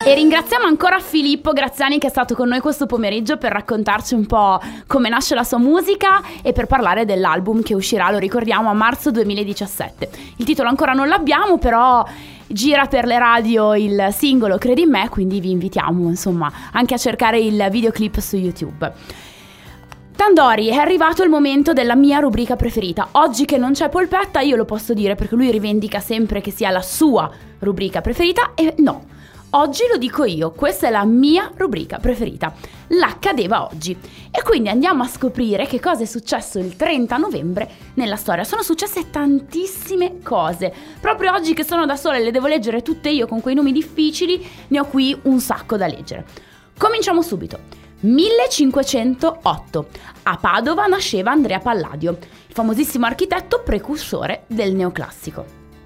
E ringraziamo ancora Filippo Graziani che è stato con noi questo pomeriggio per raccontarci un po' come nasce la sua musica e per parlare dell'album che uscirà, lo ricordiamo, a marzo 2017. Il titolo ancora non l'abbiamo, però gira per le radio il singolo Credi in me, quindi vi invitiamo insomma anche a cercare il videoclip su YouTube. Tandori, è arrivato il momento della mia rubrica preferita. Oggi che non c'è Polpetta io lo posso dire perché lui rivendica sempre che sia la sua rubrica preferita e no. Oggi lo dico io, questa è la mia rubrica preferita, l'accadeva oggi. E quindi andiamo a scoprire che cosa è successo il 30 novembre nella storia. Sono successe tantissime cose. Proprio oggi che sono da sola e le devo leggere tutte io con quei nomi difficili, ne ho qui un sacco da leggere. Cominciamo subito. 1508. A Padova nasceva Andrea Palladio, il famosissimo architetto precursore del neoclassico.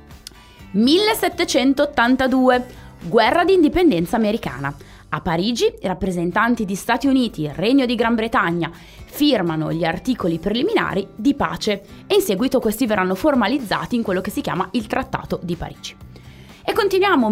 1782. Guerra di indipendenza americana. A Parigi i rappresentanti di Stati Uniti e Regno di Gran Bretagna firmano gli articoli preliminari di pace e in seguito questi verranno formalizzati in quello che si chiama il Trattato di Parigi. E continuiamo,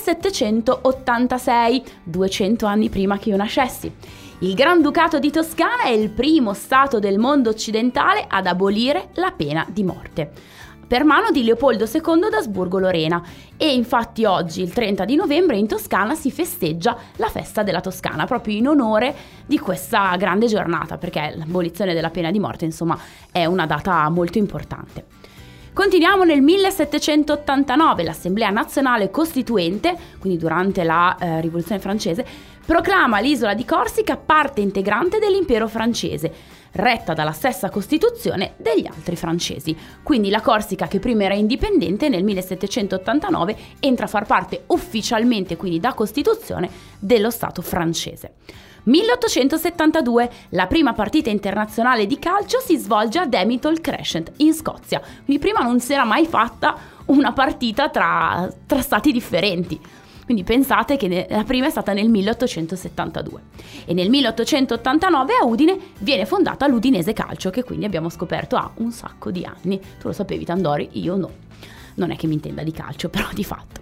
1786, 200 anni prima che io nascessi. Il Granducato di Toscana è il primo stato del mondo occidentale ad abolire la pena di morte, per mano di Leopoldo II d'Asburgo-Lorena, e infatti oggi, il 30 di novembre, in Toscana si festeggia la festa della Toscana, proprio in onore di questa grande giornata, perché l'abolizione della pena di morte, insomma, è una data molto importante. Continuiamo nel 1789, l'Assemblea Nazionale Costituente, quindi durante la Rivoluzione francese, proclama l'isola di Corsica parte integrante dell'impero francese, retta dalla stessa Costituzione degli altri francesi. Quindi la Corsica, che prima era indipendente, nel 1789 entra a far parte ufficialmente, quindi da Costituzione, dello Stato francese. 1872, la prima partita internazionale di calcio si svolge ad Hamilton Crescent, in Scozia. Quindi prima non si era mai fatta una partita tra stati differenti. Quindi pensate che la prima è stata nel 1872. E nel 1889 a Udine viene fondata l'Udinese Calcio, che quindi abbiamo scoperto ha un sacco di anni. Tu lo sapevi, Tandori? Io no. Non è che mi intenda di calcio, però di fatto.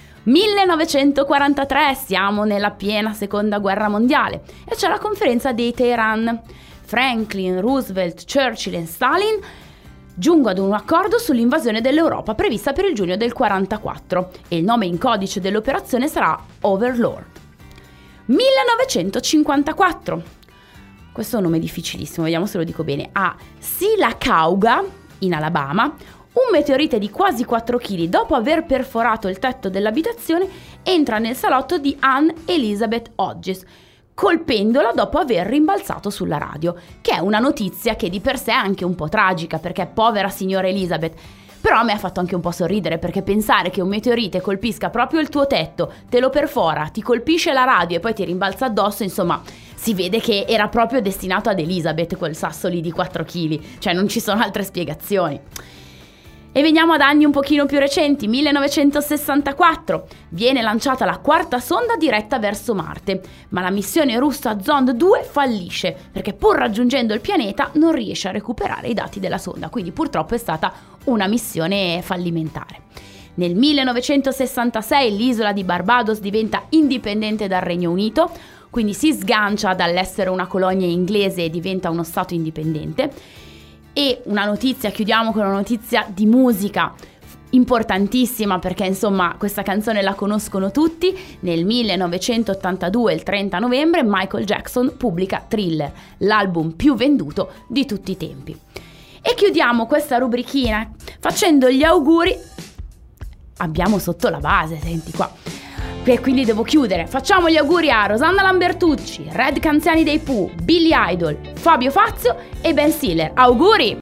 1943, siamo nella piena seconda guerra mondiale e c'è la conferenza dei Teheran. Franklin, Roosevelt, Churchill e Stalin giungo ad un accordo sull'invasione dell'Europa prevista per il giugno del 44 e il nome in codice dell'operazione sarà Overlord. 1954. Questo è un nome difficilissimo, vediamo se lo dico bene. A Sylacauga, in Alabama, un meteorite di quasi 4 kg, dopo aver perforato il tetto dell'abitazione, entra nel salotto di Anne Elizabeth Hodges, colpendola dopo aver rimbalzato sulla radio, che è una notizia che di per sé è anche un po' tragica, perché povera signora Elizabeth. Però a me ha fatto anche un po' sorridere, perché pensare che un meteorite colpisca proprio il tuo tetto, te lo perfora, ti colpisce la radio e poi ti rimbalza addosso, insomma, si vede che era proprio destinato ad Elizabeth quel sasso lì di 4 kg, cioè non ci sono altre spiegazioni. E veniamo ad anni un pochino più recenti. 1964 viene lanciata la quarta sonda diretta verso Marte, ma la missione russa Zond 2 fallisce perché pur raggiungendo il pianeta non riesce a recuperare i dati della sonda, quindi purtroppo è stata una missione fallimentare. Nel 1966 l'isola di Barbados diventa indipendente dal Regno Unito, quindi si sgancia dall'essere una colonia inglese e diventa uno stato indipendente. E una notizia, chiudiamo con una notizia di musica importantissima, perché insomma questa canzone la conoscono tutti. Nel 1982, il 30 novembre, Michael Jackson pubblica Thriller, l'album più venduto di tutti i tempi. E chiudiamo questa rubrichina facendo gli auguri. Abbiamo sotto la base, senti qua. E quindi devo chiudere. Facciamo gli auguri a Rosanna Lambertucci, Red Canziani dei Pooh, Billy Idol, Fabio Fazio e Ben Stiller. Auguri!